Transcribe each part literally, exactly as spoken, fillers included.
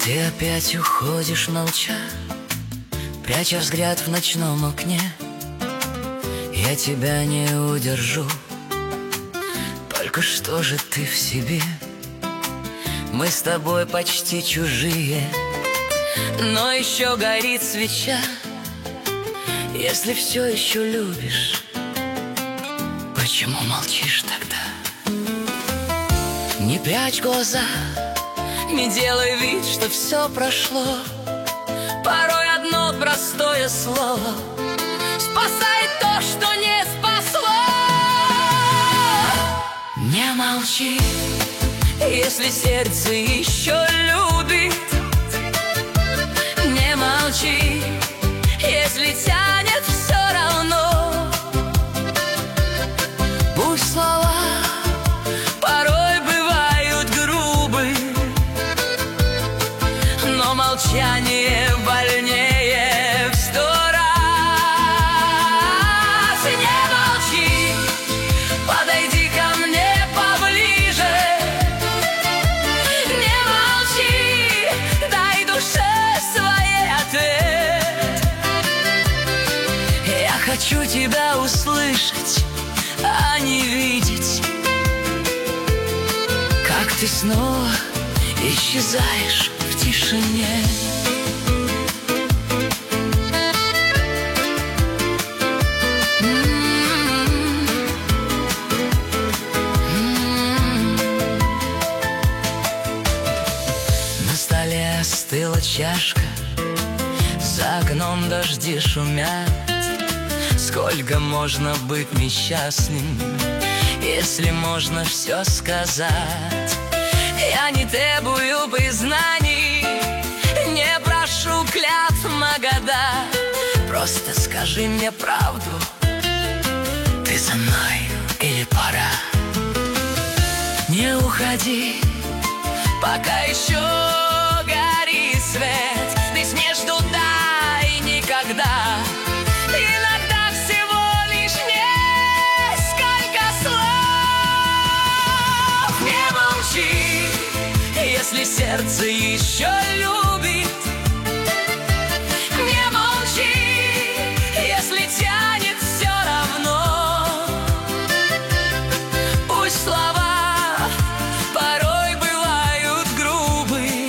Ты опять уходишь молча, пряча взгляд в ночном окне. Я тебя не удержу, только что же ты в себе? Мы с тобой почти чужие, но еще горит свеча. Если все еще любишь, почему молчишь тогда? Не прячь глаза, не делай вид, что все прошло. Порой одно простое слово спасает то, что не спасло. Не молчи, если сердце еще любит. Не молчи, если тянет все равно. Пусть слова порой бывают грубы, но молчание больнее в сто раз. Не молчи, подойди ко мне поближе. Не молчи, дай душе своей ответ. Я хочу тебя услышать, а не видеть, как ты снова исчезаешь в тишине. На столе остыла чашка, за окном дожди шумят. Сколько можно быть несчастным, если можно все сказать? Я не требую признаний, не прошу клятв на года. Просто скажи мне правду, ты за мной или пора? Не уходи, пока еще горит свет. Здесь между да и никогда иногда всего лишь несколько слов. Не молчи, если сердце еще любит. Не молчи, если тянет все равно. Пусть слова порой бывают грубы,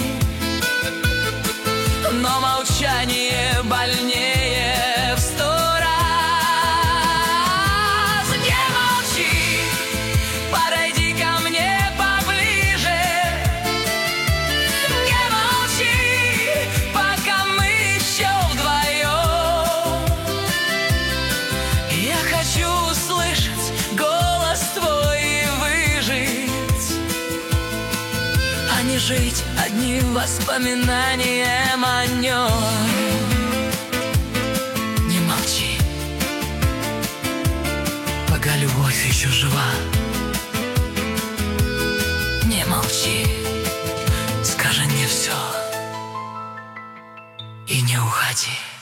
но молчание больнее в сто раз. Не молчи, подойди ко мне поближе. Не молчи, пока мы еще вдвоем. Я хочу услышать голос твой и выжить, а не жить одним воспоминанием о нем. Не молчи, пока любовь еще жива. Не молчи, скажи мне все и не уходи.